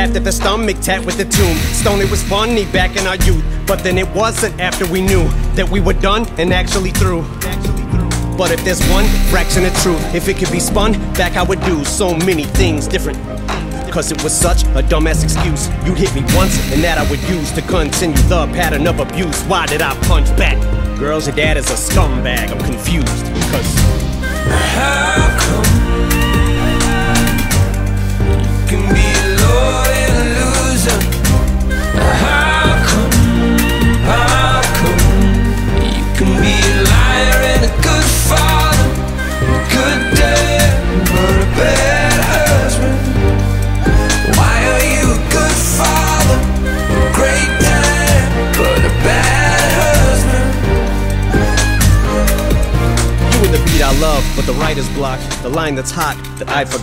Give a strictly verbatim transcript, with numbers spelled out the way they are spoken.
laughed at the stomach tat with the tune. Stone, it was funny back in our youth, but then it wasn't after we knew that we were done and actually through. But if there's one fraction of truth, if it could be spun back, I would do so many things different. Cause it was such a dumbass excuse. You'd hit me once and that I would use to continue the pattern of abuse. Why did I punch back? Girls, your dad is a scumbag. I'm confused because how come you can be a loyal loser? How come, how come you can be a liar and a good father, a good dad, but a bad husband? Why are you a good father, a great dad, but a bad husband? you and the beat I love, but the writer's block, the line that's hot that I forgot.